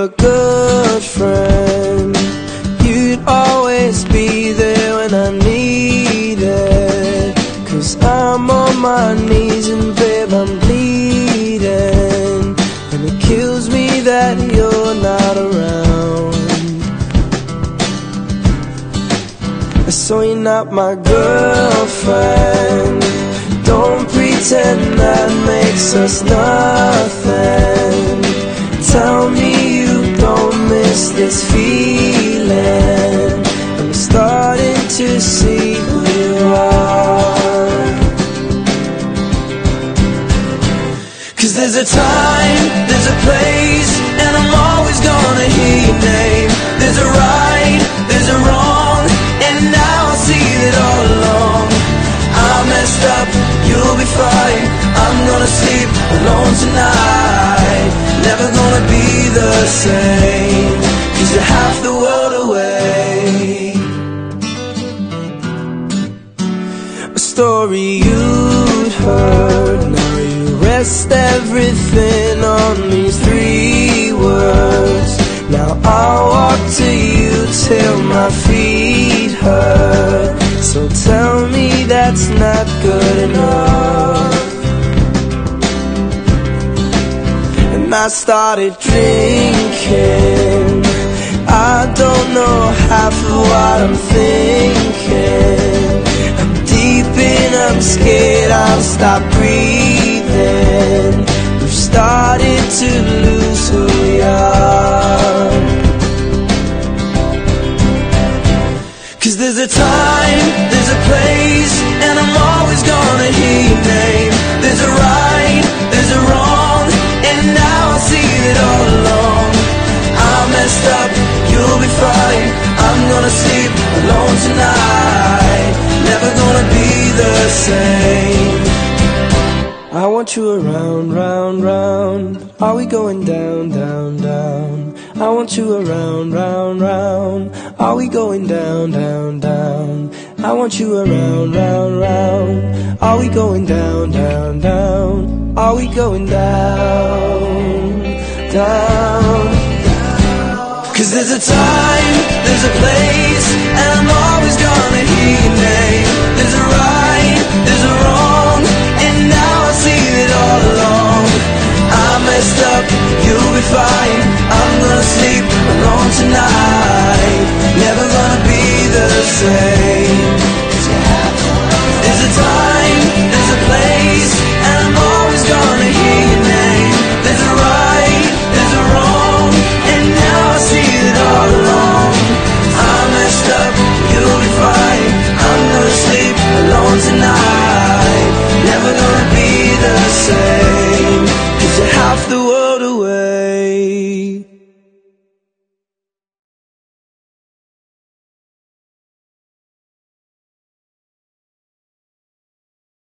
a good friend. You'd always be there when I need it. 'Cause I'm on my knees and babe, I'm bleeding. And it kills me that you're not around. So you're not my girlfriend. Don't pretend that makes us nothing. Tell me you don't miss this feeling. I'm starting to see who you are. 'Cause there's a time, there's a place, and I'm always gonna hear your name. There's a right, there's a wrong, and now I see it all along. I messed up, you'll be fine. I'm gonna sleep alone tonight. Never gonna be the same, 'cause you're half the world away. A story you'd heard, now you rest everything on these 3 words. Now I'll walk to you till my feet hurt. So tell me that's not good enough. And I started drinking. I don't know half of what I'm thinking. I'm deep in, I'm scared I'll stop breathing. We've started to lose who we are. 'Cause there's a time, there's a place, and I'm always gonna hear your name. There's a right, there's a wrong, and now I see it all along. I messed up, you'll be fine. I'm gonna sleep alone tonight. Never gonna be the same. I want you around, round, round. Are we going down, down, down? I want you around, round, round. Are we going down, down, down? I want you around, round, round. Are we going down, down, down? Are we going down, down? 'Cause there's a time, there's a place, and I'm always gonna hear your name. There's a right, there's a wrong, and now I see it all along. I messed up, you'll be fine. I'm gonna sleep alone tonight. Never gonna be the same. There's a time, there's a place, and I'm always gonna hear your name. There's a right, there's a wrong, and now I see it all along. I messed up, you'll be fine. I'm gonna sleep alone tonight.